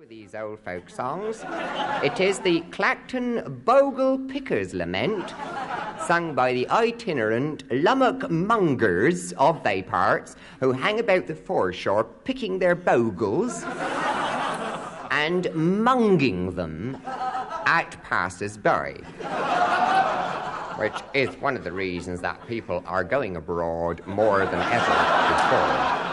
with these old folk songs. It is the Clacton Bogle Pickers' Lament, sung by the itinerant lummock mongers of they parts who hang about the foreshore picking their bogles and munging them at passers-by, which is one of the reasons that people are going abroad more than ever before.